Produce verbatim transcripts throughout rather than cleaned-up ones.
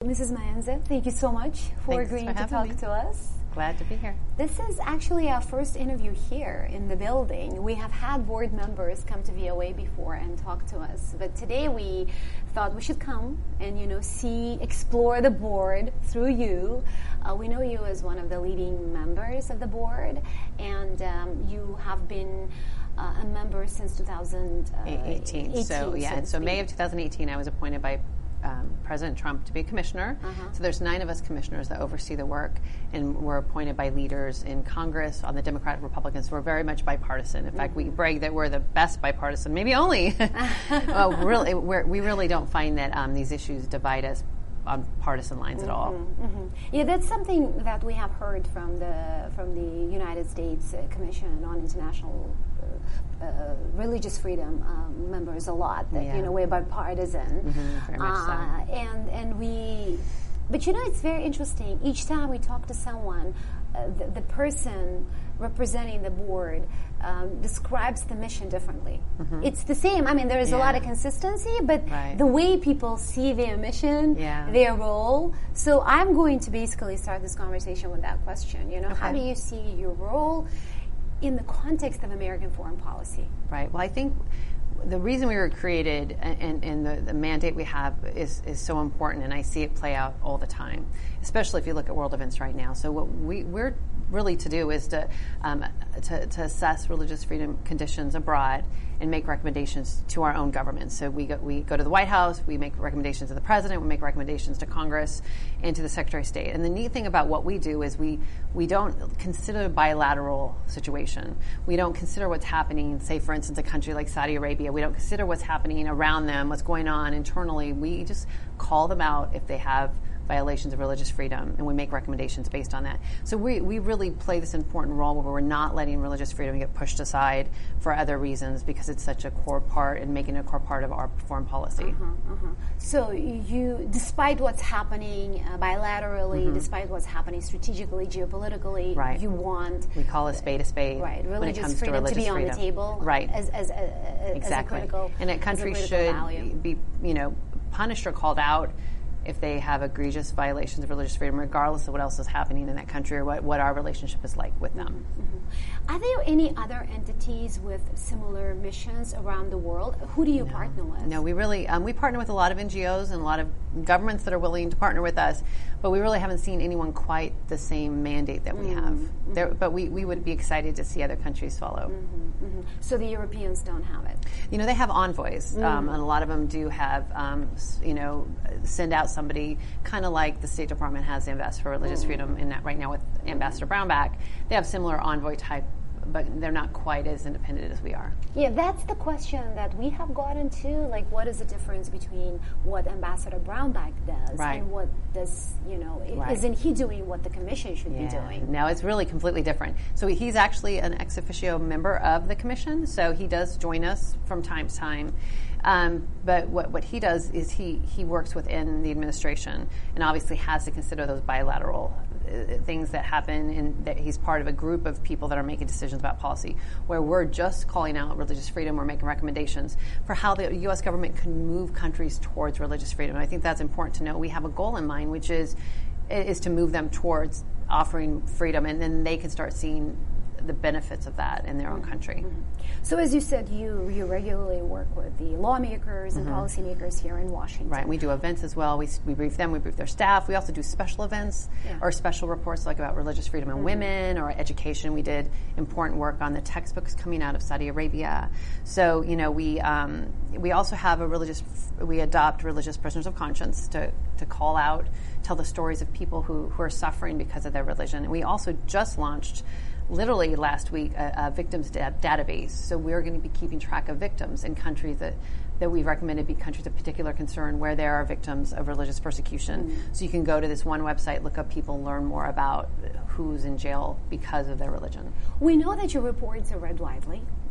Missus Maenza, thank you so much for Thanks agreeing for to talk me. to us. Glad to be here. This is actually our first interview here in the building. We have had board members come to V O A before and talk to us, but today we thought we should come and, you know, see, explore the board through you. Uh, we know you as one of the leading members of the board, and um, you have been uh, a member since two thousand eighteen. eighteen. So, yeah, so and so May of two thousand eighteen, I was appointed by Um, President Trump to be a commissioner. Uh-huh. So there's nine of us commissioners that oversee the work, and we're appointed by leaders in Congress on the Democratic Republicans. We're very much bipartisan. In fact, mm-hmm. we brag that we're the best bipartisan, maybe only. well, really, we're, we really don't find that um, these issues divide us on partisan lines mm-hmm, at all. Mm-hmm. Yeah, that's something that we have heard from the from the United States uh, Commission on International uh, uh, Religious Freedom um, members a lot. That Yeah. you know we're bipartisan, Mm-hmm, very much uh, so. and and we. But you know, it's very interesting. Each time we talk to someone, uh, the, the person representing the board um, describes the mission differently. Mm-hmm. It's the same. I mean, there is yeah. a lot of consistency, but right. the way people see their mission, yeah. their role. So I'm going to basically start this conversation with that question. You know, okay. how do you see your role in the context of American foreign policy? Right. Well, I think the reason we were created and, and the, the mandate we have is, is so important, and I see it play out all the time, especially if you look at world events right now. So what we, we're really to do is to, um, to to assess religious freedom conditions abroad and make recommendations to our own government. So we go, we go to the White House, we make recommendations to the President, we make recommendations to Congress and to the Secretary of State. And the neat thing about what we do is we, we don't consider a bilateral situation. We don't consider what's happening, say, for instance, a country like Saudi Arabia. We don't consider what's happening around them, what's going on internally. We just call them out if they have violations of religious freedom, and we make recommendations based on that. So we, we really play this important role where we're not letting religious freedom get pushed aside for other reasons, because it's such a core part and making it a core part of our foreign policy. Uh-huh, uh-huh. So you, despite what's happening uh, bilaterally, mm-hmm. despite what's happening strategically, geopolitically, right. you want... We call a spade a spade. Right, religious when it comes freedom to, religious to be on freedom. the table. Right. As, as, as, as exactly. a critical And a country a should value. be, you know, punished or called out if they have egregious violations of religious freedom, regardless of what else is happening in that country or what, what our relationship is like with them. Mm-hmm. Are there any other entities with similar missions around the world? Who do you no. partner with? No, we really, um, we partner with a lot of N G Os and a lot of governments that are willing to partner with us, but we really haven't seen anyone quite the same mandate that we mm-hmm. have. Mm-hmm. There, but we, we would be excited to see other countries follow. Mm-hmm. Mm-hmm. So the Europeans don't have it? You know, they have envoys, mm. um, and a lot of them do have, um, you know, send out somebody, kind of like the State Department has the Ambassador for Religious mm. Freedom in that right now with Ambassador Brownback. They have similar envoy type, but they're not quite as independent as we are. Yeah, that's the question that we have gotten to. Like, what is the difference between what Ambassador Brownback does right. and what does, you know, right. isn't he doing what the Commission should yeah. be doing? No, it's really completely different. So he's actually an ex officio member of the Commission, so he does join us from time to time. Um, but what, what he does is he, he works within the administration and obviously has to consider those bilateral uh, things that happen, and that he's part of a group of people that are making decisions about policy, where we're just calling out religious freedom, we're making recommendations for how the U S government can move countries towards religious freedom. And I think that's important to know. We have a goal in mind, which is is to move them towards offering freedom, and then they can start seeing the benefits of that in their own country. Mm-hmm. So as you said, you you regularly work with the lawmakers and mm-hmm. policymakers here in Washington. Right. We do events as well. We, we brief them, we brief their staff. We also do special events yeah. or special reports like about religious freedom and mm-hmm. women or education. We did important work on the textbooks coming out of Saudi Arabia. So, you know, we um, we also have a religious, we adopt religious prisoners of conscience to, to call out, tell the stories of people who, who are suffering because of their religion. And we also just launched literally last week, a, a victims da- database. So we're going to be keeping track of victims in countries that, that we've recommended be countries of particular concern where there are victims of religious persecution. Mm-hmm. So you can go to this one website, look up people, learn more about who's in jail because of their religion. We know that your reports are read widely.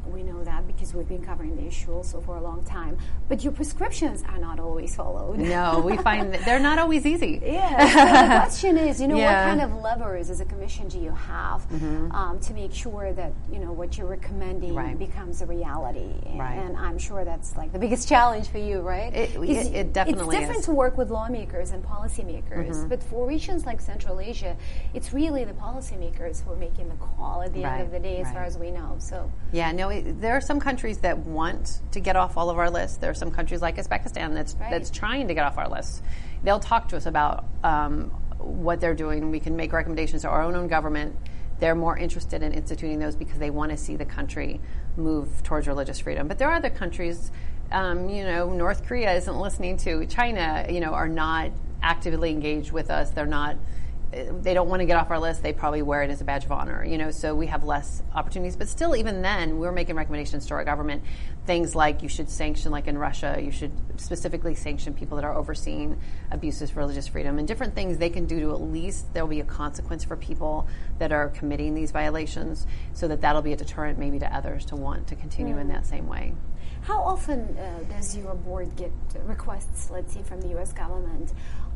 We know that because we've been covering the issue also for a long time. But your prescriptions are not always followed. No, we find that they're not always easy. Yeah. So the question is, you know, Yeah. what kind of levers as a commission do you have Mm-hmm. um, to make sure that, you know, what you're recommending Right. becomes a reality? And, Right. and I'm sure that's like the biggest challenge for you, right? It- 'Cause it- it definitely It's different is. to work with lawmakers and policymakers, Mm-hmm. but for regions like Central Asia, it's really the policymakers who are making the call at the end Right, of the day, as right. far as we know. So. Yeah, no, it, there are some countries that want to get off all of our lists. There are some countries like Uzbekistan that's Right. that's trying to get off our lists. They'll talk to us about um, what they're doing. We can make recommendations to our own, own government. They're more interested in instituting those because they want to see the country move towards religious freedom. But there are other countries, um, you know, North Korea isn't listening to China, you know, are not actively engaged with us. They're not they don't want to get off our list. They probably wear it as a badge of honor, you know, so we have less opportunities. But still, even then, we're making recommendations to our government. Things like you should sanction, like in Russia, you should specifically sanction people that are overseeing abuses of religious freedom and different things they can do to at least there'll be a consequence for people that are committing these violations so that that'll be a deterrent maybe to others to want to continue mm. in that same way. How often uh, does your board get requests, let's say, from the U S government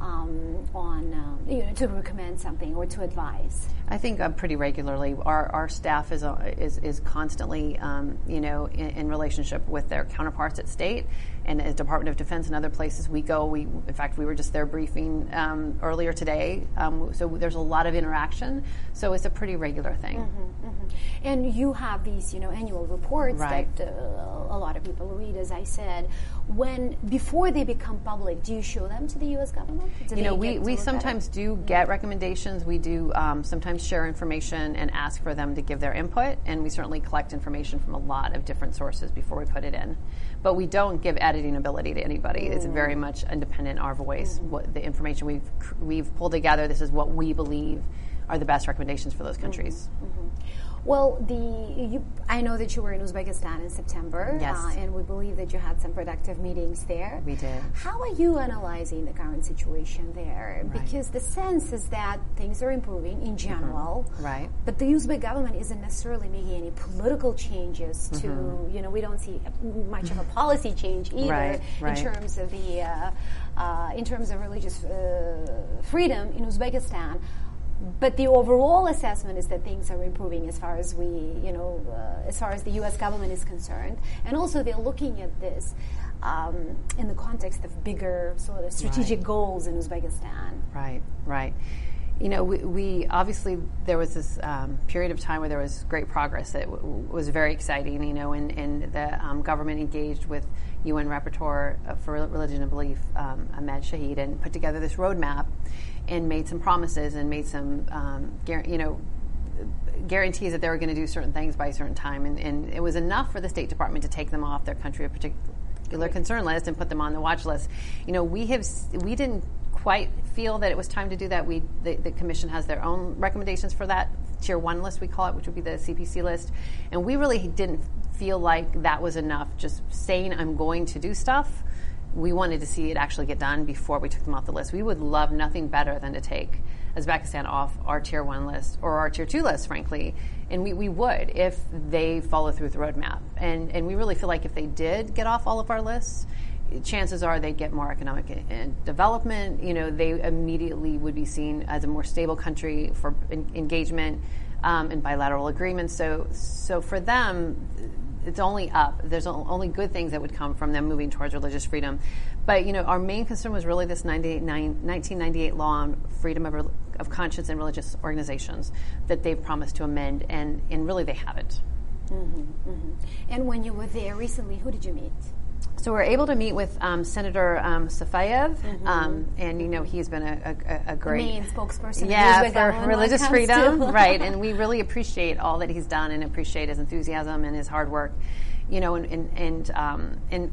um, on um, you know, to recommend something or to advise? I think uh, pretty regularly. Our our staff is uh, is is constantly um, you know in, in relationship with their counterparts at state and at Department of Defense and other places. We go. We in fact we were just there briefing um, earlier today. Um, so there's a lot of interaction. So it's a pretty regular thing. Mm-hmm, mm-hmm. And you have these you know annual reports right. that uh, a lot of people read, as I said. When before they become public, do you show them to the U S government? Do you know, we we sometimes do get recommendations. We do um, sometimes share information and ask for them to give their input, and we certainly collect information from a lot of different sources before we put it in. But we don't give editing ability to anybody. Mm. It's very much independent, our voice. Mm. What the information we've we've pulled together, this is what we believe are the best recommendations for those countries. Mm-hmm. Well, the you, I know that you were in Uzbekistan in September, yes. uh, and we believe that you had some productive meetings there. We did. How are you analyzing the current situation there? Right. Because the sense is that things are improving in general, mm-hmm. right? But the Uzbek government isn't necessarily making any political changes to, mm-hmm. you know, we don't see much of a policy change either right, right. in terms of the, uh, uh, in terms of religious uh, freedom in Uzbekistan. But the overall assessment is that things are improving as far as we, you know, uh, as far as the U S government is concerned. And also they're looking at this um, in the context of bigger sort of strategic right. goals in Uzbekistan. Right, right. You know, we, we obviously, there was this um, period of time where there was great progress that w- was very exciting, you know, and, and the um, government engaged with U N Rapporteur for Religion and Belief, um, Ahmed Shahid, and put together this roadmap and made some promises and made some, um, gar- you know, guarantees that they were going to do certain things by a certain time. And, and it was enough for the State Department to take them off their country of particular concern list and put them on the watch list. You know, we have, we didn't quite feel that it was time to do that. We, the, the Commission has their own recommendations for that tier one list, we call it, which would be the C P C list. And we really didn't feel like that was enough. Just saying I'm going to do stuff, we wanted to see it actually get done before we took them off the list. We would love nothing better than to take Uzbekistan off our tier one list or our tier two list, frankly. And we, we would if they follow through with the roadmap. And, and we really feel like if they did get off all of our lists, chances are they'd get more economic and development. You know, they immediately would be seen as a more stable country for en- engagement um, and bilateral agreements. So, so for them, it's only up. There's only good things that would come from them moving towards religious freedom. But, you know, our main concern was really this nineteen ninety-eight law on freedom of, of conscience and religious organizations that they've promised to amend, and, and really they haven't. Mm-hmm, mm-hmm. And when you were there recently, who did you meet? So we were able to meet with um, Senator um, Safayev, mm-hmm. um, and you know he's been a, a, a great the main spokesperson, yeah, for religious freedom, to. right? And we really appreciate all that he's done, and appreciate his enthusiasm and his hard work, you know, and and and, um, and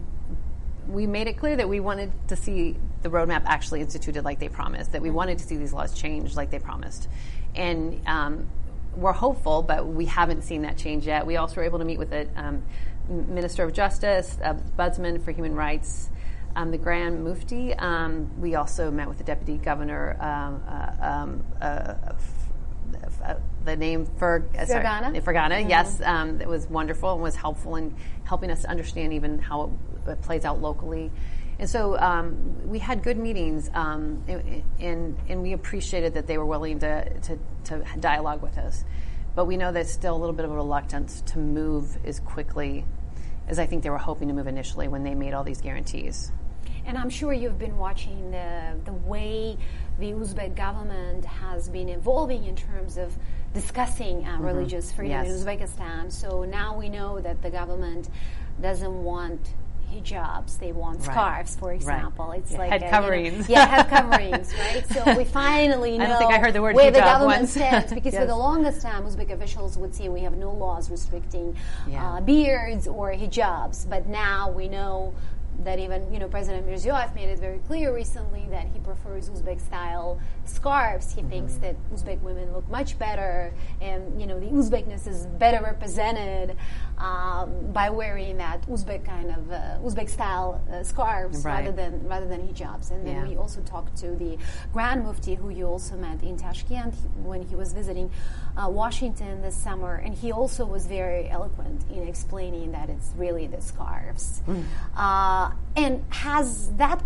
we made it clear that we wanted to see the roadmap actually instituted like they promised, that we wanted to see these laws changed like they promised, and um, we're hopeful, but we haven't seen that change yet. We also were able to meet with the um, Minister of Justice, uh, Ombudsman for Human Rights, um, the Grand Mufti. Um, we also met with the Deputy Governor um, uh, um, uh, uh, the name for uh, sorry, Fergana. Fergana, Mm-hmm. yes, um, it was wonderful and was helpful in helping us to understand even how it, it plays out locally. And so um, we had good meetings, um, and, and and we appreciated that they were willing to, to to dialogue with us. But we know there's still a little bit of a reluctance to move as quickly as I think they were hoping to move initially when they made all these guarantees. And I'm sure you've been watching the the way the Uzbek government has been evolving in terms of discussing uh, mm-hmm. religious freedom yes. in Uzbekistan. So now we know that the government doesn't want hijabs, they want scarves, right. for example. Right. It's yeah, like head a, coverings. You know, yeah, head coverings, right? So we finally know I don't think I heard the word where hijab the government once. stands, because yes. for the longest time, Uzbek officials would say we have no laws restricting yeah. uh, beards or hijabs, but now we know that even, you know, President Mirziyoyev made it very clear recently that he prefers Uzbek-style scarves. He mm-hmm. thinks that Uzbek women look much better, and, you know, the Uzbekness is better represented um, by wearing that Uzbek kind of uh, Uzbek-style uh, scarves right. rather than rather than hijabs. And then yeah. we also talked to the Grand Mufti, who you also met in Tashkent when he was visiting uh, Washington this summer, and he also was very eloquent in explaining that it's really the scarves. Mm. Uh, And has that,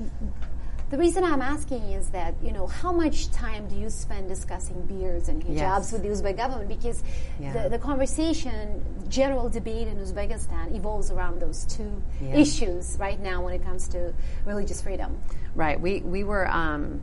the reason I'm asking is that, you know, how much time do you spend discussing beards and hijabs yes. with the Uzbek government? Because yeah. the, the conversation, general debate in Uzbekistan evolves around those two yeah. issues right now when it comes to religious freedom. Right. We, we were, um,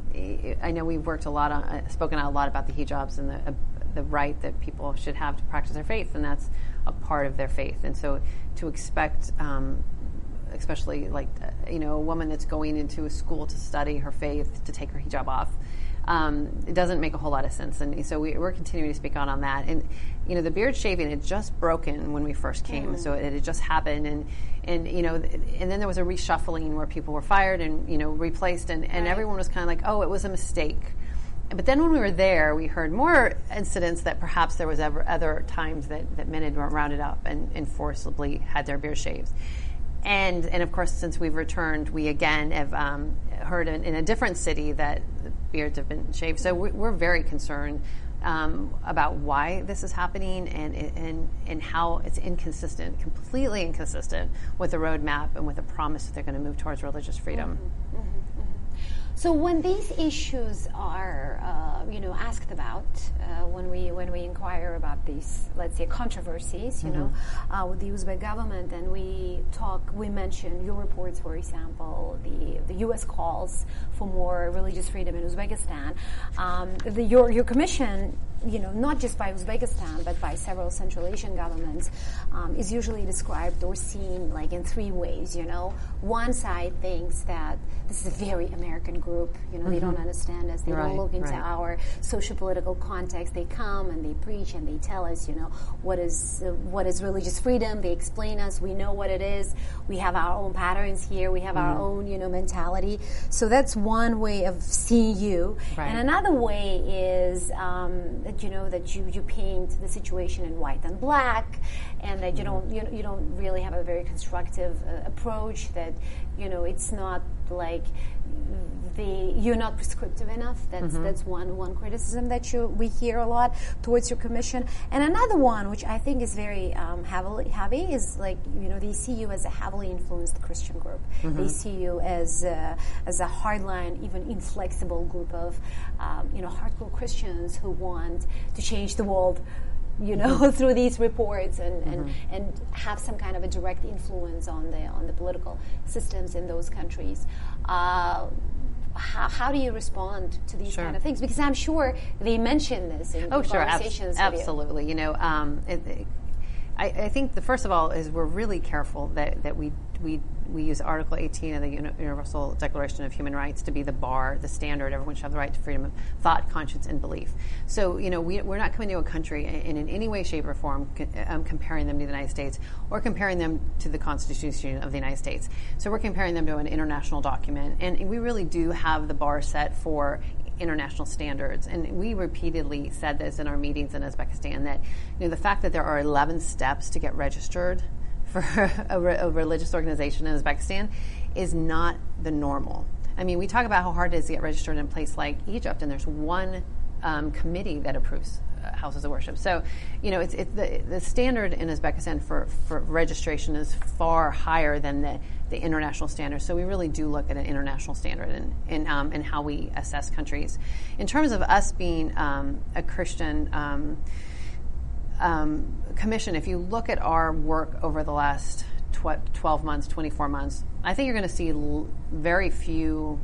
I know we've worked a lot on, uh, spoken out a lot about the hijabs and the, uh, the right that people should have to practice their faith, and that's a part of their faith. And so to expect, um, especially like, uh, you know, a woman that's going into a school to study her faith to take her hijab off, um, it doesn't make a whole lot of sense. And so we, we're continuing to speak out on that. And, you know, the beard shaving had just broken when we first came. Mm. So it had just happened. And, and, you know, and then there was a reshuffling where people were fired and, you know, replaced. And, and right. everyone was kind of like, oh, it was a mistake. But then when we were there, we heard more incidents that perhaps there was ever other times that, that men had rounded up and, and forcibly had their beard shaved. And, and of course, since we've returned, we again have um, heard in, in a different city that the beards have been shaved. So we, we're very concerned um, about why this is happening and, and, and how it's inconsistent, completely inconsistent with the roadmap and with the promise that they're going to move towards religious freedom. Mm-hmm, mm-hmm. So when these issues are, uh, you know, asked about, uh, when we when we inquire about these, let's say, controversies, you mm-hmm. know, uh, with the Uzbek government, and we talk, we mention your reports, for example, the the U S calls for more religious freedom in Uzbekistan. Um, the, your your commission, you know, not just by Uzbekistan, but by several Central Asian governments, um, is usually described or seen like in three ways, you know. One side thinks that this is a very American group, you know, mm-hmm. they don't understand us, they right, don't look into right. our socio-political context. They come and they preach and they tell us, you know, what is uh, what is religious freedom. They explain us, we know what it is, we have our own patterns here, we have mm-hmm. our own, you know, mentality. So that's one way of seeing you. Right. And another way is um, that, you know, that you, you paint the situation in white and black, and that you don't you, you don't really have a very constructive uh, approach, that, you know, it's not like the you're not prescriptive enough. That's mm-hmm. that's one one criticism that you we hear a lot towards your commission. And another one, which I think is very um, heavily heavy, is like, you know, they see you as a heavily influenced Christian group. Mm-hmm. They see you as a, as a hardline, even inflexible group of um, you know, hardcore Christians who want to change the world, you know, mm-hmm. through these reports and, and, mm-hmm. and have some kind of a direct influence on the on the political systems in those countries. Uh, how, how do you respond to these sure. kind of things? Because I'm sure they mention this in, oh, in sure. conversations Abs- with absolutely. you. You know, um, it, it, I, I think the first of all is we're really careful that, that we we we use Article eighteen of the Universal Declaration of Human Rights to be the bar, the standard. Everyone should have the right to freedom of thought, conscience, and belief. So, you know, we, we're not coming to a country and in any way, shape, or form um, comparing them to the United States or comparing them to the Constitution of the United States. So we're comparing them to an international document, and we really do have the bar set for international standards. And we repeatedly said this in our meetings in Uzbekistan, that, you know, the fact that there are eleven steps to get registered for a, re- a religious organization in Uzbekistan is not the normal. I mean, we talk about how hard it is to get registered in a place like Egypt, and there's one um, committee that approves uh, houses of worship. So, you know, it's, it's the, the standard in Uzbekistan for, for registration is far higher than the, the international standard. So we really do look at an international standard in, in, um, in how we assess countries. In terms of us being um, a Christian um, um, commission, if you look at our work over the last twelve months, twenty-four months, I think you're going to see l- very few.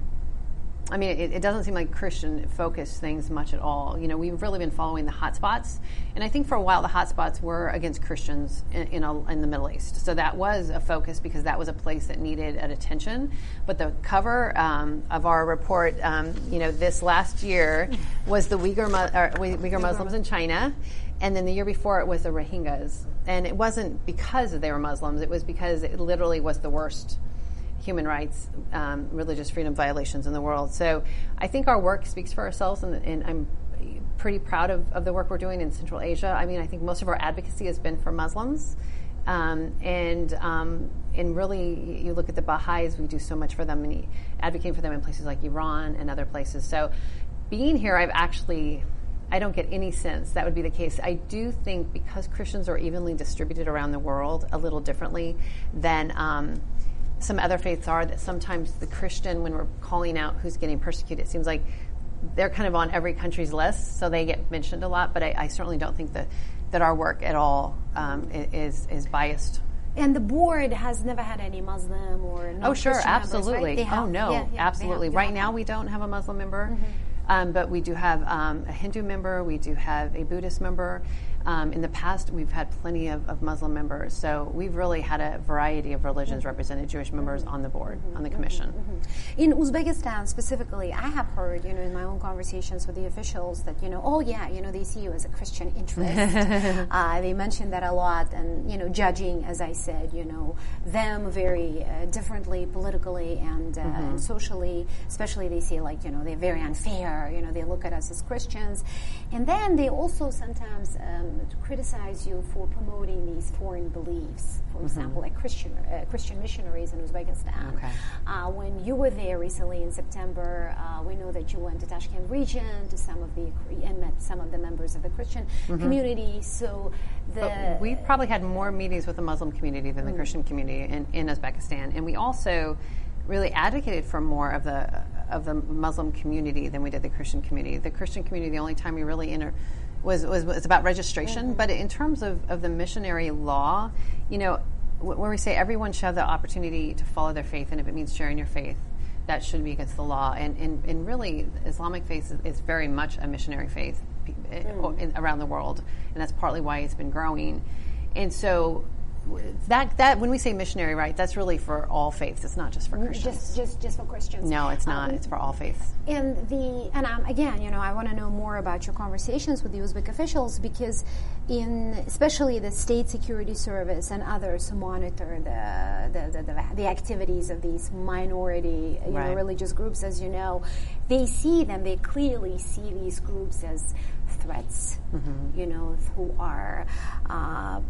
I mean, it, it doesn't seem like Christian focused things much at all. You know, we've really been following the hotspots, and I think for a while the hotspots were against Christians in, in, a, in the Middle East. So that was a focus because that was a place that needed an attention. But the cover um, of our report, um, you know, this last year was the Uyghur, or Uyghur Muslims in China. And then the year before it was the Rohingyas. And it wasn't because they were Muslims. It was because it literally was the worst human rights, um, religious freedom violations in the world. So I think our work speaks for ourselves, and, and I'm pretty proud of, of the work we're doing in Central Asia. I mean, I think most of our advocacy has been for Muslims. Um, and um, and really, you look at the Baha'is, we do so much for them, and advocating for them in places like Iran and other places. So being here, I've actually... I don't get any sense that would be the case. I do think because Christians are evenly distributed around the world a little differently than um, some other faiths are, that sometimes the Christian, when we're calling out who's getting persecuted, it seems like they're kind of on every country's list, so they get mentioned a lot. But I, I certainly don't think that, that our work at all um, is is biased. And the board has never had any Muslim or non-Christian oh sure, absolutely. Members, right? Oh no, yeah, yeah, absolutely. Have, right have. now we don't have a Muslim member. Mm-hmm. Um, but we do have um, a Hindu member, we do have a Buddhist member. Um, in the past, we've had plenty of, of Muslim members. So we've really had a variety of religions mm-hmm. represented, Jewish members mm-hmm. on the board, mm-hmm. on the commission. Mm-hmm. In Uzbekistan specifically, I have heard, you know, in my own conversations with the officials that, you know, oh yeah, you know, they see you as a Christian interest. uh, they mention that a lot, and, you know, judging, as I said, you know, them very uh, differently politically and, uh, mm-hmm. and socially, especially they see like, you know, they're very unfair, you know, they look at us as Christians. And then they also sometimes um, criticize you for promoting these foreign beliefs, for mm-hmm. example, like Christian uh, Christian missionaries in Uzbekistan. Okay. Uh, when you were there recently in September, uh, we know that you went to Tashkent region to some of the and met some of the members of the Christian mm-hmm. community. So the but we probably had more meetings with the Muslim community than the mm-hmm. Christian community in, in Uzbekistan, and we also really advocated for more of the of the Muslim community than we did the Christian community. The Christian community, the only time we really enter was was, was about registration. Mm-hmm. But in terms of, of the missionary law, you know, w- when we say everyone should have the opportunity to follow their faith, and if it means sharing your faith, that should be against the law. And and, and really, Islamic faith is, is very much a missionary faith mm. in, around the world, and that's partly why it's been growing. And so that that when we say missionary, right, that's really for all faiths. It's not just for Christians. Just just just for Christians. No, it's not. Um, it's for all faiths. And the and um, again, you know, I want to know more about your conversations with the Uzbek officials, because in especially the State Security Service and others who monitor the the, the, the, the activities of these minority you right. know, religious groups, as you know, they see them. They clearly see these groups as threats. Mm-hmm. You know, who are. Uh,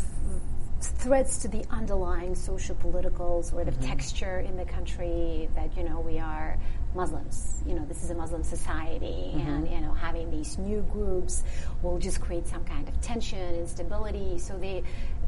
threats to the underlying social-political sort of mm-hmm. texture in the country, that, you know, we are Muslims. You know, this is a Muslim society, mm-hmm. and, you know, having these new groups will just create some kind of tension, instability. So they,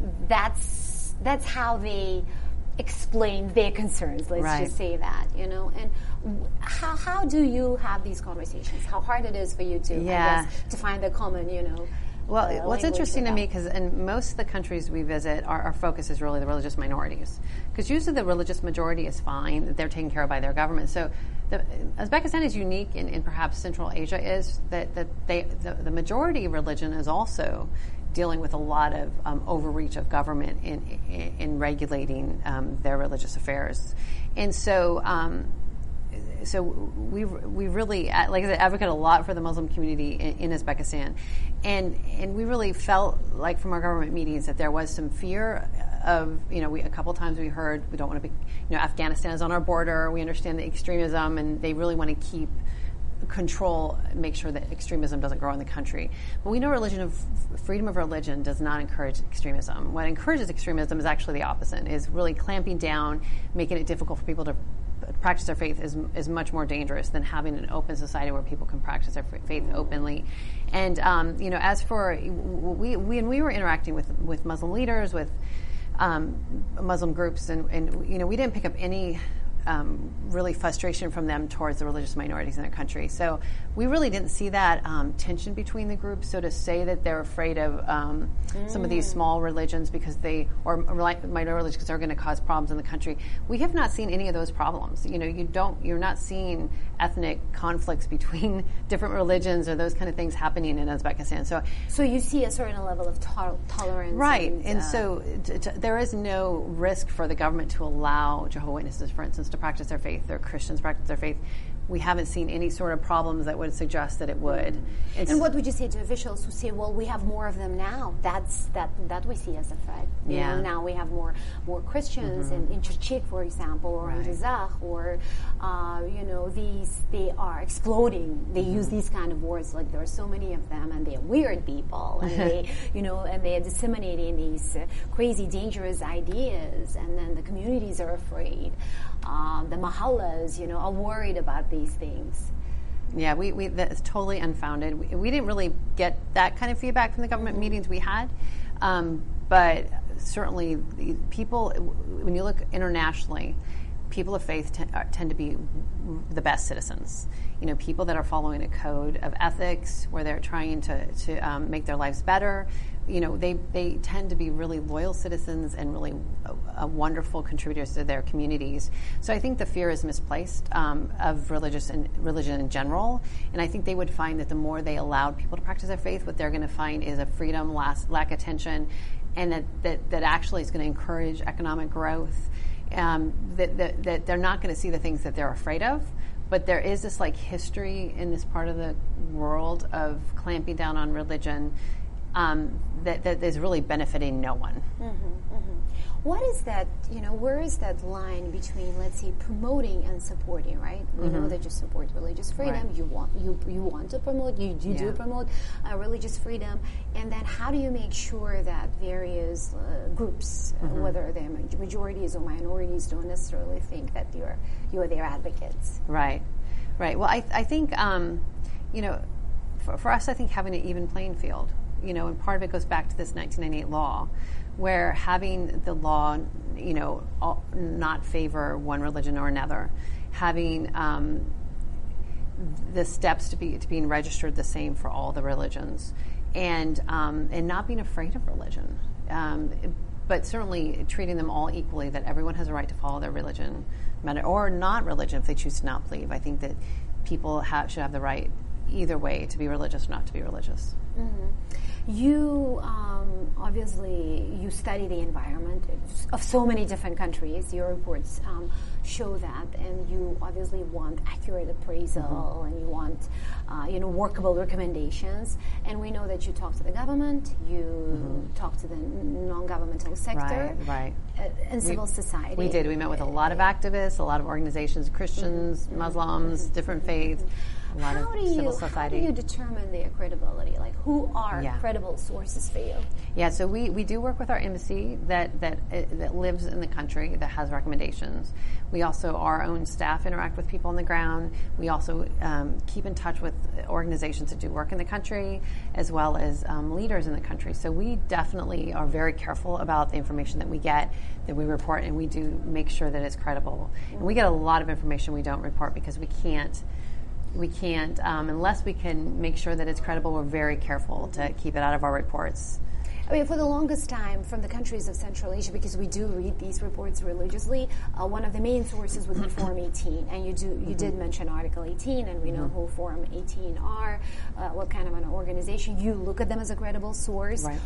that's that's how they explain their concerns. Let's right. just say that, you know. And w- how how do you have these conversations? How hard it is for you to yeah. I guess, to find the common, you know. Well, uh, what's interesting to without. me, because in most of the countries we visit, our, our focus is really the religious minorities. Because usually the religious majority is fine; they're taken care of by their government. So, the, Uzbekistan is unique, in, in perhaps Central Asia is that that they the, the majority religion is also dealing with a lot of um, overreach of government in in, in regulating um, their religious affairs, and so. Um, So we we really, like I said, advocate a lot for the Muslim community in, in Uzbekistan, and and we really felt like from our government meetings that there was some fear of, you know, we a couple times we heard we don't want to be, you know, Afghanistan is on our border. We understand the extremism, and they really want to keep control, make sure that extremism doesn't grow in the country. But we know religion of freedom of religion does not encourage extremism. What encourages extremism is actually the opposite, is really clamping down, making it difficult for people to practice their faith is is much more dangerous than having an open society where people can practice their faith openly. And um, you know, as for we, we when we were interacting with with Muslim leaders, with um, Muslim groups, and, and you know, we didn't pick up any Um, really frustration from them towards the religious minorities in their country. So we really didn't see that um, tension between the groups. So to say that they're afraid of um, mm. some of these small religions because they, or minor religions because they're going to cause problems in the country, we have not seen any of those problems. You know, you don't, you're not seeing ethnic conflicts between different religions or those kind of things happening in Uzbekistan. So, so you see a certain level of to- tolerance, right? And, and uh, so t- t- there is no risk for the government to allow Jehovah's Witnesses, for instance, to practice their faith, or Christians practice their faith. We haven't seen any sort of problems that would suggest that it would. It's and what would you say to officials who say, "Well, we have more of them now"? That's that that we see as a threat. You yeah. know, now we have more more Christians mm-hmm. in, in Chirchik, for example, or right. in Jazakh, or uh, you know, these they are exploding. They mm-hmm. use these kind of words like there are so many of them, and they're weird people, and they you know, and they are disseminating these uh, crazy, dangerous ideas, and then the communities are afraid. Um, the mahallas, you know, are worried about these things. Yeah, we, we that's totally unfounded. We, we didn't really get that kind of feedback from the government mm-hmm. meetings we had, um, but certainly the people, when you look internationally, people of faith t- tend to be the best citizens. You know, people that are following a code of ethics where they're trying to, to um, make their lives better. You know, they, they tend to be really loyal citizens and really uh, uh, wonderful contributors to their communities. So I think the fear is misplaced um, of religious and religion in general. And I think they would find that the more they allowed people to practice their faith, what they're going to find is a freedom, last, lack of tension, and that, that, that actually is going to encourage economic growth. Um, that, that, that they're not going to see the things that they're afraid of. But there is this like history in this part of the world of clamping down on religion um, that, that is really benefiting no one. Mm-hmm, mm-hmm. What is that, you know, where is that line between, let's say, promoting and supporting, right? We mm-hmm. know that you support religious freedom, right. you want you you want to promote, you, you yeah. do promote uh, religious freedom, and then how do you make sure that various uh, groups, mm-hmm. uh, whether they're majorities or minorities, don't necessarily think that you're, you're their advocates? Right, right. Well, I, I think, um, you know, for, for us, I think having an even playing field, you know, and part of it goes back to this nineteen ninety-eight law, where having the law, you know, all, not favor one religion or another, having um, the steps to be to being registered the same for all the religions, and um, and not being afraid of religion, um, but certainly treating them all equally. That everyone has a right to follow their religion, or not religion if they choose to not believe. I think that people have, should have the right either way to be religious or not to be religious. Mm-hmm. You um, obviously you study the environment of so many different countries. Your reports um, show that, and you obviously want accurate appraisal, mm-hmm. and you want uh, you know workable recommendations. And we know that you talk to the government, you mm-hmm. talk to the non-governmental sector, right, right. Uh, and civil we, society. We did. We met with a lot of activists, a lot of organizations, Christians, mm-hmm. Muslims, mm-hmm. different faiths. A lot how of do you civil society. How do you determine their credibility? Like, who are yeah. credible sources for you? Yeah, so we, we do work with our embassy that that uh, that lives in the country that has recommendations. We also, our own staff interact with people on the ground. We also um, keep in touch with organizations that do work in the country, as well as um, leaders in the country. So we definitely are very careful about the information that we get, that we report, and we do make sure that it's credible. Mm-hmm. And we get a lot of information we don't report because we can't. We can't, um, unless we can make sure that it's credible, we're very careful to keep it out of our reports. I mean, for the longest time, from the countries of Central Asia, because we do read these reports religiously, uh, one of the main sources would be Forum eighteen, and you do you mm-hmm. did mention Article eighteen, and we know mm-hmm. who Forum eighteen are, uh, what kind of an organization. You look at them as a credible source. Right.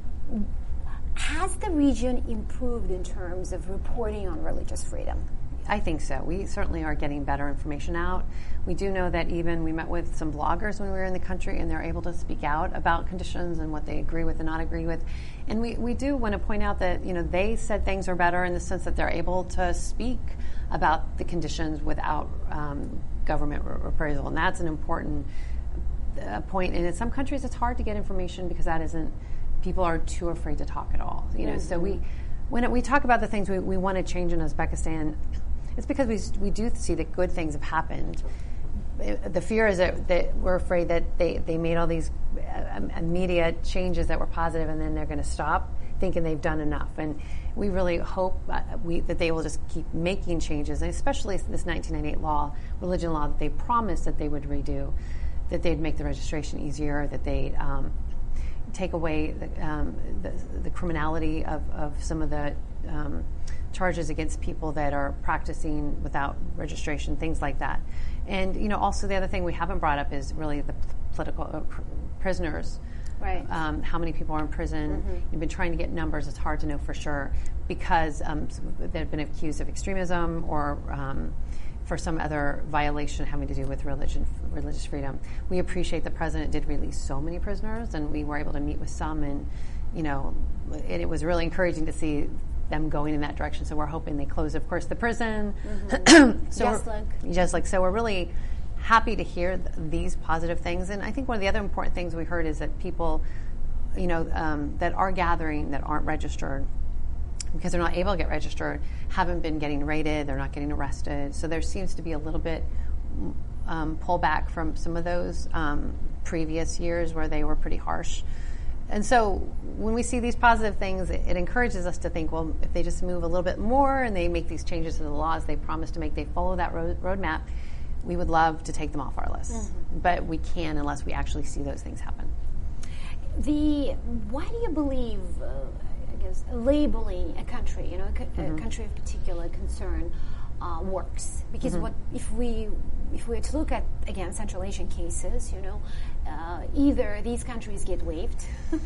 Has the region improved in terms of reporting on religious freedom? I think so. We certainly are getting better information out. We do know that even we met with some bloggers when we were in the country, and they're able to speak out about conditions and what they agree with and not agree with. And we, we do want to point out that, you know, they said things are better in the sense that they're able to speak about the conditions without um, government appraisal. And that's an important uh, point. And in some countries it's hard to get information because that isn't, people are too afraid to talk at all. You know, mm-hmm. so we, when it, we talk about the things we, we want to change in Uzbekistan, it's because we we do see that good things have happened. The fear is that, that we're afraid that they, they made all these uh, immediate changes that were positive, and then they're going to stop thinking they've done enough. And we really hope uh, we, that they will just keep making changes, and especially this nineteen ninety-eight law, religion law, that they promised that they would redo, that they'd make the registration easier, that they'd um, take away the, um, the, the criminality of, of some of the um, charges against people that are practicing without registration, things like that. And, you know, also the other thing we haven't brought up is really the p- political uh, pr- prisoners. Right. Um, how many people are in prison? Mm-hmm. You've been trying to get numbers. It's hard to know for sure because um, they've been accused of extremism or um, for some other violation having to do with religion, religious freedom. We appreciate the president did release so many prisoners, and we were able to meet with some, and, you know, and it was really encouraging to see them going in that direction. So we're hoping they close, of course, the prison. Mm-hmm. so just like. Just like, so we're really happy to hear th- these positive things. And I think one of the other important things we heard is that people, you know, um, that are gathering that aren't registered because they're not able to get registered, haven't been getting raided, they're not getting arrested. So there seems to be a little bit um, pullback from some of those um, previous years where they were pretty harsh. And so when we see these positive things, it, it encourages us to think, well, if they just move a little bit more and they make these changes to the laws they promised to make, they follow that road, roadmap, we would love to take them off our list. Mm-hmm. But we can't unless we actually see those things happen. The why do you believe, uh, I guess, labeling a country, you know, a, co- mm-hmm. a country of particular concern uh, works? Because mm-hmm. what if we if we were to look at, again, Central Asian cases, you know, uh, either these countries get waived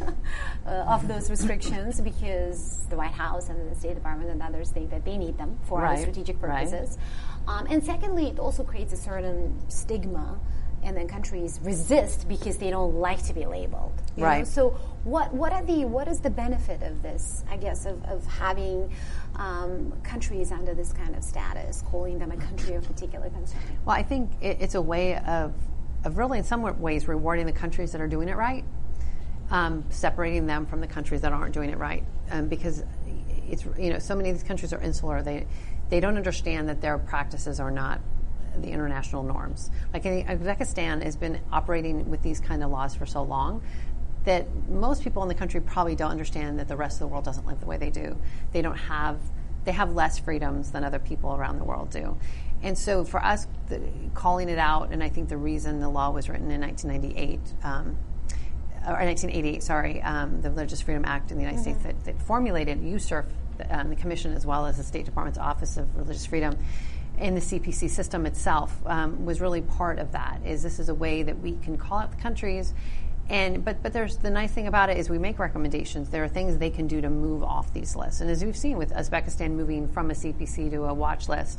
uh, of those restrictions because the White House and the State Department and others think that they need them for right. other strategic purposes. Right. Um, and secondly, it also creates a certain stigma, and then countries resist because they don't like to be labeled. You right. know? So what what are the what is the benefit of this, I guess, of, of having um, countries under this kind of status, calling them a country of particular concern? Well, I think it, it's a way of, of really in some ways rewarding the countries that are doing it right, um, separating them from the countries that aren't doing it right. Um, because it's, you know, so many of these countries are insular. They they don't understand that their practices are not the international norms. Like Uzbekistan has been operating with these kind of laws for so long that most people in the country probably don't understand that the rest of the world doesn't live the way they do. They don't have, they have less freedoms than other people around the world do. And so for us, the, calling it out, and I think the reason the law was written in nineteen ninety-eight, um, or nineteen eighty-eight, sorry, um, the Religious Freedom Act in the United mm-hmm. States that, that formulated U S C I R F, um, the Commission, as well as the State Department's Office of Religious Freedom, and the C P C system itself um, was really part of that. Is this is a way that we can call out the countries, and but but there's the nice thing about it is we make recommendations. There are things they can do to move off these lists, and as we've seen with Uzbekistan moving from a C P C to a watch list,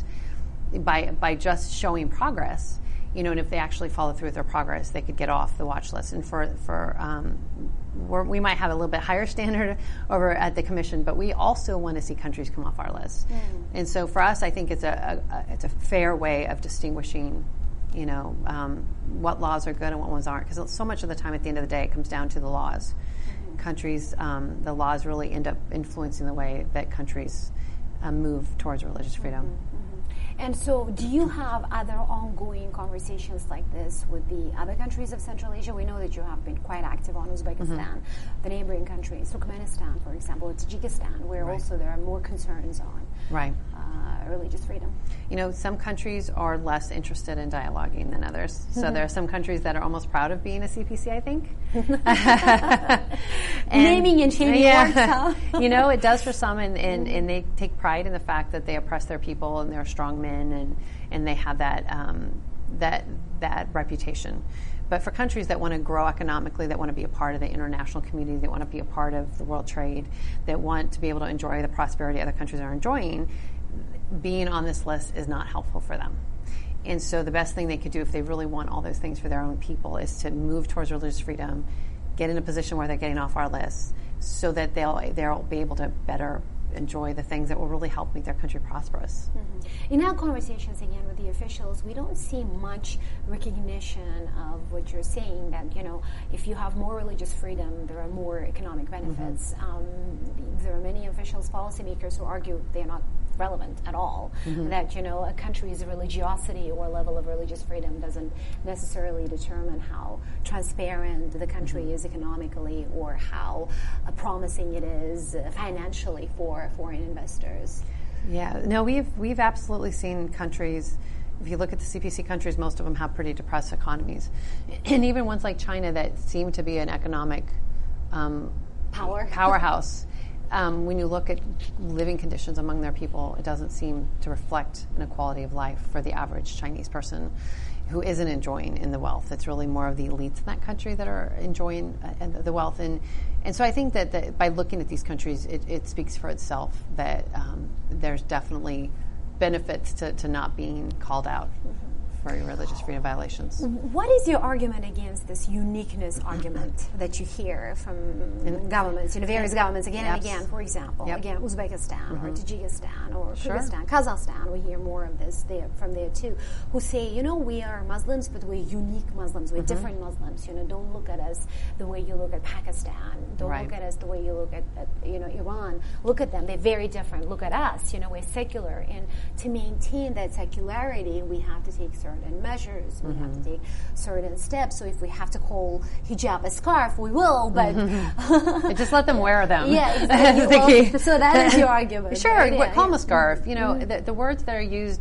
by by just showing progress, you know, and if they actually follow through with their progress, they could get off the watch list. And for for um, we're, we might have a little bit higher standard over at the Commission, but we also want to see countries come off our list. Mm. And so for us, I think it's a, a it's a fair way of distinguishing, you know, um, what laws are good and what ones aren't. Because so much of the time, at the end of the day, it comes down to the laws. Mm-hmm. Countries, um, the laws really end up influencing the way that countries um, move towards religious freedom. Mm-hmm. And so do you have other ongoing conversations like this with the other countries of Central Asia? We know that you have been quite active on Uzbekistan, mm-hmm. the neighboring countries, Turkmenistan, for example, or Tajikistan, where right. also there are more concerns on right. uh, religious freedom. You know, some countries are less interested in dialoguing than others. Mm-hmm. So there are some countries that are almost proud of being a C P C, I think. and, Naming and shaming yeah, works, huh? You know, it does for some, and, and, and they take pride in the fact that they oppress their people and they're strong men, and, and they have that um, that that reputation. But for countries that want to grow economically, that want to be a part of the international community, that want to be a part of the world trade, that want to be able to enjoy the prosperity other countries are enjoying, being on this list is not helpful for them. And so the best thing they could do if they really want all those things for their own people is to move towards religious freedom, get in a position where they're getting off our list so that they'll they'll be able to better enjoy the things that will really help make their country prosperous. Mm-hmm. In our conversations, again, with the officials, we don't see much recognition of what you're saying, that, you know, if you have more religious freedom, there are more economic benefits. Mm-hmm. Um, there are many officials, policymakers, who argue they're not relevant at all. Mm-hmm. That, you know, a country's religiosity or level of religious freedom doesn't necessarily determine how transparent the country mm-hmm. is economically or how uh, promising it is uh, financially for foreign investors. Yeah, no, we've we've absolutely seen countries. If you look at the C P C countries, most of them have pretty depressed economies, and even ones like China that seem to be an economic um, power powerhouse. Um, when you look at living conditions among their people, it doesn't seem to reflect an equality of life for the average Chinese person who isn't enjoying in the wealth. It's really more of the elites in that country that are enjoying uh, the wealth. And and so I think that, that by looking at these countries, it, it speaks for itself that um, there's definitely benefits to, to not being called out for religious freedom violations. What is your argument against this uniqueness argument that you hear from in, governments, you know, various governments again and again, for example, yep. again, Uzbekistan mm-hmm. or Tajikistan or sure. Kyrgyzstan, Kazakhstan, we hear more of this there from there too, who say, you know, we are Muslims, but we're unique Muslims, we're mm-hmm. different Muslims, you know, don't look at us the way you look at Pakistan, don't right. look at us the way you look at, at, you know, Iran, look at them, they're very different, look at us, you know, we're secular, and to maintain that secularity, we have to take certain measures, we mm-hmm. have to take certain steps. So if we have to call hijab a scarf, we will, but mm-hmm. just let them wear them. Yeah, exactly. Well, so that is your argument. Sure, right? yeah, call yeah. them a scarf. You know, mm-hmm. the, the words that are used,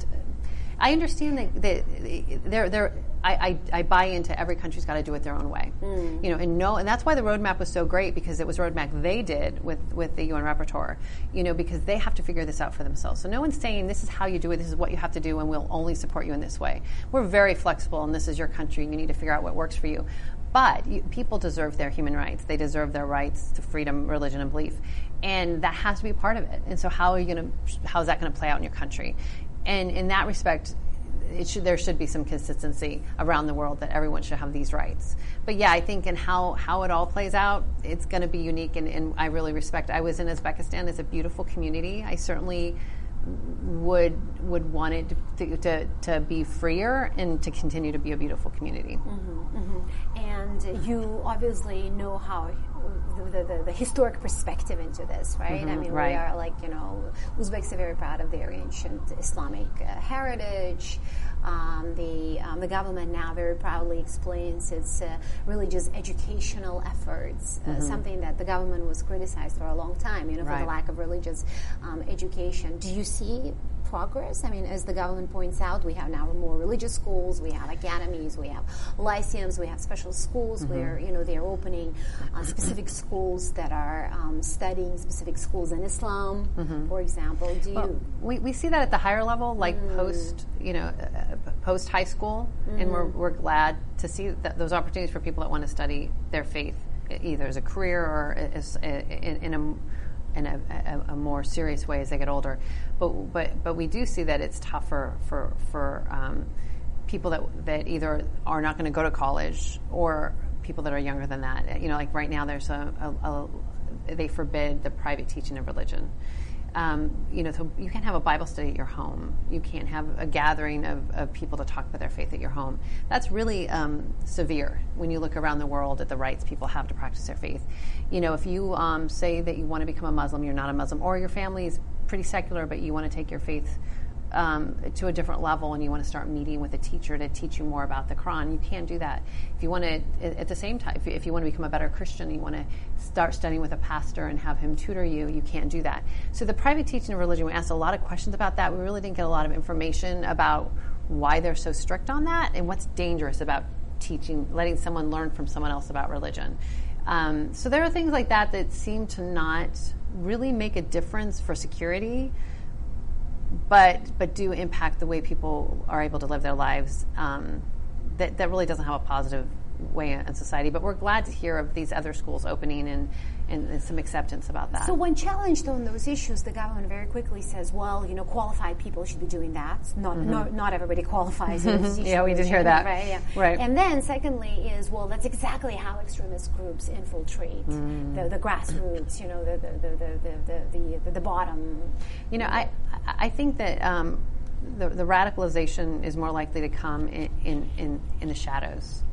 I understand that, that they're they're I, I, I buy into every country's got to do it their own way. Mm. You know, and no, and that's why the roadmap was so great, because it was a roadmap they did with, with the U N Rapporteur, you know, because they have to figure this out for themselves. So no one's saying this is how you do it, this is what you have to do, and we'll only support you in this way. We're very flexible, and this is your country, you need to figure out what works for you. But you, people deserve their human rights. They deserve their rights to freedom, religion, and belief. And that has to be part of it. And so how are you going to, how is that going to play out in your country? And in that respect, It should, there should be some consistency around the world that everyone should have these rights. But yeah, I think in how, how it all plays out, it's going to be unique, and, and I really respect. I was in Uzbekistan. It's a beautiful community. I certainly would would want it to, to, to be freer and to continue to be a beautiful community. Mm-hmm, mm-hmm. And you obviously know how the, the, the historic perspective into this, right? Mm-hmm, I mean, right. we are like, you know, Uzbeks are very proud of their ancient Islamic uh, heritage. Um, the um, the government now very proudly explains its uh, religious educational efforts, uh, mm-hmm. something that the government was criticized for a long time, you know, for right. the lack of religious um, education. Do you see progress? I mean, as the government points out, we have now more religious schools, we have academies, we have lyceums, we have special schools mm-hmm. where, you know, they're opening uh, specific schools that are um, studying specific schools in Islam, mm-hmm. for example. Do well, you? We, we see that at the higher level, like mm. post, you know, uh, post high school, mm-hmm. and we're, we're glad to see that those opportunities for people that want to study their faith, either as a career or as, in, in a in a, a, a more serious way as they get older. But but but we do see that it's tougher for for um, people that that either are not going to go to college or people that are younger than that. You know, like right now there's a, a, a they forbid the private teaching of religion. Um, you know, so you can't have a Bible study at your home. You can't have a gathering of, of people to talk about their faith at your home. That's really um, severe when you look around the world at the rights people have to practice their faith. You know, if you um, say that you want to become a Muslim, you're not a Muslim, or your family is pretty secular, but you want to take your faith Um, to a different level, and you want to start meeting with a teacher to teach you more about the Quran, you can't do that. If you want to, at the same time, if you, if you want to become a better Christian, you want to start studying with a pastor and have him tutor you, you can't do that. So the private teaching of religion, we asked a lot of questions about that. We really didn't get a lot of information about why they're so strict on that and what's dangerous about teaching, letting someone learn from someone else about religion. Um, so there are things like that that seem to not really make a difference for security, but but do impact the way people are able to live their lives. Um, that, that really doesn't have a positive way in society. But we're glad to hear of these other schools opening and, and, and some acceptance about that. So when challenged on those issues, the government very quickly says, well, you know, qualified people should be doing that. Not mm-hmm. not, not everybody qualifies. Yeah, we did hear that. Right, yeah. Right. And then secondly is, well, that's exactly how extremist groups infiltrate mm. the, the grassroots, you know, the the, the, the, the, the, the, the bottom. You know, I, I think that um, the, the radicalization is more likely to come in, in, in, in the shadows.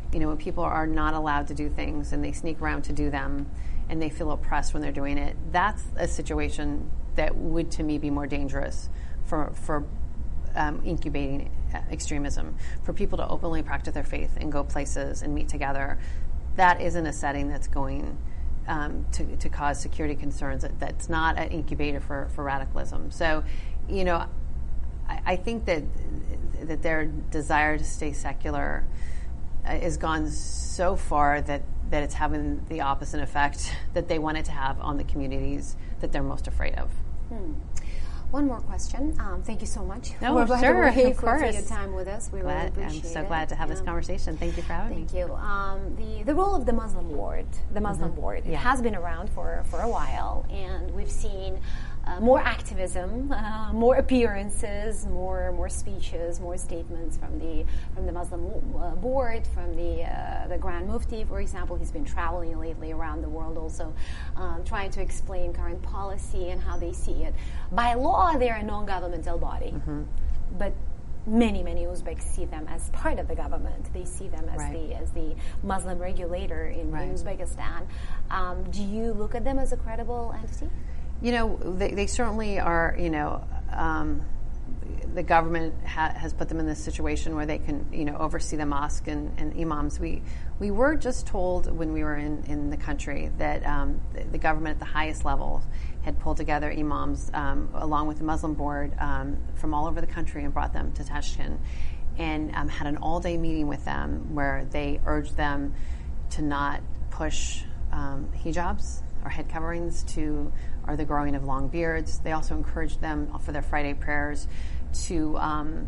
you know, when people are not allowed to do things and they sneak around to do them and they feel oppressed when they're doing it, that's a situation that would, to me, be more dangerous for, for um, incubating extremism, for people to openly practice their faith and go places and meet together. That isn't a setting that's going um, to, to cause security concerns. That's not an incubator for, for radicalism. So, you know, I, I think that that their desire to stay secular uh, has gone so far that, that it's having the opposite effect that they want it to have on the communities that they're most afraid of. Hmm. One more question. Um, thank you so much. No, for, sure, of course. For your time with us. We glad, really appreciate it. I'm so glad to have yeah. this conversation. Thank you for having thank me. Thank you. Um, the the role of the Muslim Board, the Muslim Mm-hmm. Board, it yeah. has been around for for a while, and we've seen uh, more activism, uh, more appearances, more more speeches, more statements from the from the Muslim uh, Board, from the uh, the Grand Mufti, for example. He's been traveling lately around the world, also um, trying to explain current policy and how they see it. By law, they're a non-governmental body, mm-hmm. but many, many Uzbeks see them as part of the government. They see them as right. the as the Muslim regulator in, right. in Uzbekistan. Um, do you look at them as a credible entity? You know, they, they certainly are, you know, um, the government ha- has put them in this situation where they can, you know, oversee the mosque and, and imams. We we were just told when we were in, in the country that um, the, the government at the highest level had pulled together imams um, along with the Muslim Board um, from all over the country and brought them to Tashkent and um, had an all-day meeting with them where they urged them to not push um, hijabs or head coverings to or the growing of long beards. They also encouraged them for their Friday prayers to um,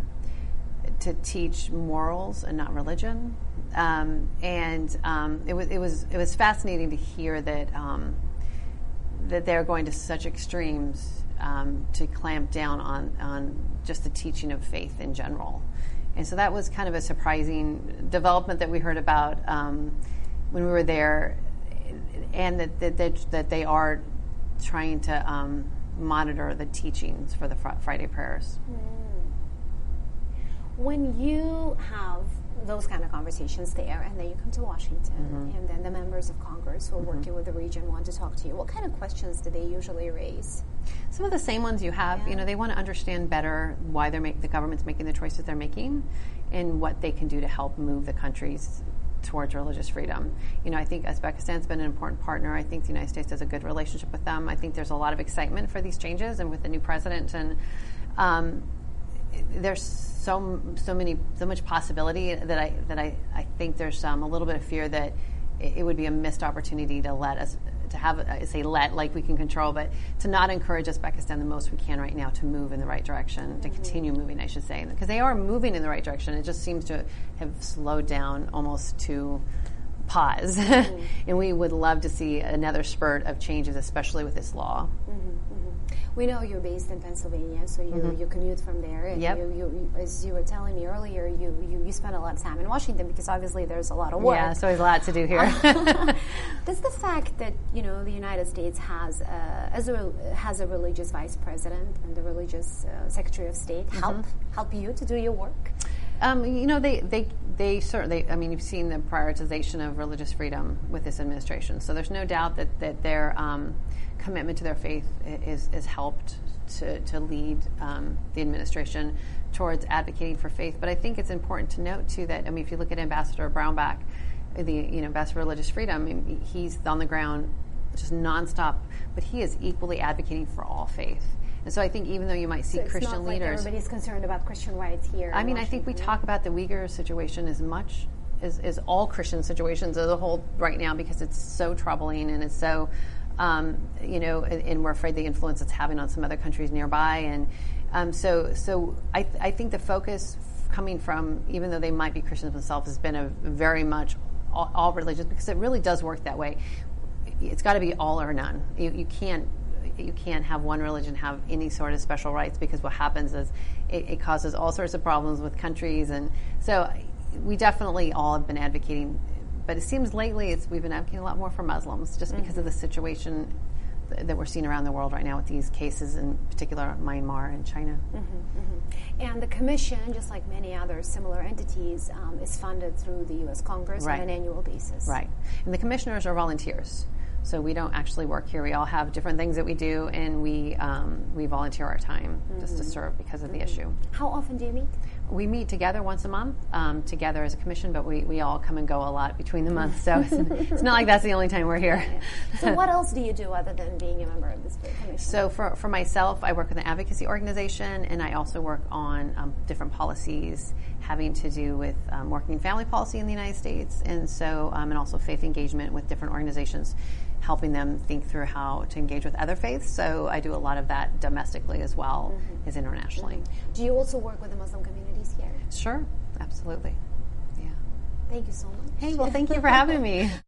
to teach morals and not religion. Um, and um, it was it was it was fascinating to hear that um, that they're going to such extremes um, to clamp down on on just the teaching of faith in general. And so that was kind of a surprising development that we heard about um, when we were there, and that that, that, that they are trying to um, monitor the teachings for the fr- Friday prayers. Mm. When you have those kind of conversations there, and then you come to Washington, mm-hmm. and then the members of Congress who are mm-hmm. working with the region want to talk to you, what kind of questions do they usually raise? Some of the same ones you have. Yeah. You know, they want to understand better why they're make, the government's making the choices they're making, and what they can do to help move the countries towards religious freedom. You know, I think Uzbekistan's been an important partner. I think the United States has a good relationship with them. I think there's a lot of excitement for these changes, and with the new president, and um, there's so so many so much possibility that I that I, I think there's um, a little bit of fear that it, it would be a missed opportunity to let us to have I say let like we can control, but to not encourage Uzbekistan the most we can right now to move in the right direction, mm-hmm. to continue moving, I should say, because they are moving in the right direction. It just seems to have slowed down almost to pause, mm-hmm. and we would love to see another spurt of changes, especially with this law. Mm-hmm, mm-hmm. We know you're based in Pennsylvania, so you, mm-hmm. you commute from there. And yep. you, you, as you were telling me earlier, you, you, you spend a lot of time in Washington because obviously there's a lot of work. Yeah, so there's a lot to do here. Does the fact that you know the United States has a, as a has a religious vice president and the religious uh, secretary of state mm-hmm. help help you to do your work? Um, you know, they, they, they certainly, I mean, you've seen the prioritization of religious freedom with this administration. So there's no doubt that, that their um, commitment to their faith is, is helped to, to lead um, the administration towards advocating for faith. But I think it's important to note, too, that, I mean, if you look at Ambassador Brownback, the, you know, Ambassador for Religious Freedom, I mean, he's on the ground just nonstop, but he is equally advocating for all faith. And so I think even though you might see so it's Christian not like leaders, everybody's concerned about Christian rights here. I mean, I think we talk about the Uyghur situation as much as, as all Christian situations as a whole right now, because it's so troubling and it's so, um, you know, and, and we're afraid the influence it's having on some other countries nearby. And um, so, so I, th- I think the focus coming from, even though they might be Christians themselves, has been a very much all, all religious, because it really does work that way. It's got to be all or none. You, you can't. You can't have one religion have any sort of special rights, because what happens is it, it causes all sorts of problems with countries. And so we definitely all have been advocating, but it seems lately it's, we've been advocating a lot more for Muslims just because mm-hmm. of the situation that we're seeing around the world right now with these cases, in particular Myanmar and China. Mm-hmm, mm-hmm. And the commission, just like many other similar entities, um, is funded through the U S Congress right. on an annual basis. Right. And the commissioners are volunteers. So we don't actually work here. We all have different things that we do, and we um, we volunteer our time mm-hmm. just to serve because of mm-hmm. the issue. How often do you meet? We meet together once a month, um, together as a commission, but we, we all come and go a lot between the months, so it's, it's not like that's the only time we're here. Yeah, yeah. So what else do you do other than being a member of this commission? So for, for myself, I work with an advocacy organization, and I also work on um, different policies having to do with um, working family policy in the United States, and so um, and also faith engagement with different organizations, helping them think through how to engage with other faiths. So I do a lot of that domestically as well mm-hmm. as internationally. Mm-hmm. Do you also work with the Muslim communities here? Sure, absolutely. Yeah. Thank you so much. Hey, well, thank you for having me.